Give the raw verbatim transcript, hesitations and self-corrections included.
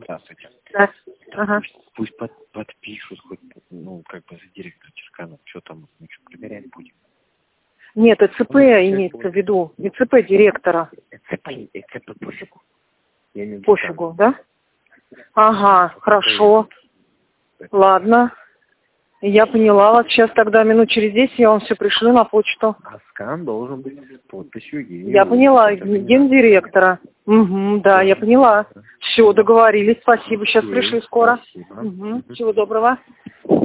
Здравствуйте. Да. Ага. Пусть, пусть под, подпишут хоть, ну, как бы за директора Черкана. Что там, мы что, проверять будем? Нет, ЭЦП имеется в виду. ЭЦП директора. ЭЦП, ЭЦП пофигу. Я не Пофигу, да? Ага, хорошо. Ладно. Я поняла вас. Сейчас тогда минут через десять я вам все пришлю на почту. А скан должен быть с подписью. Я поняла. Гендиректора. Угу, да, я поняла. Все, договорились. Спасибо. Сейчас пришлю скоро. Спасибо. Угу. Всего доброго.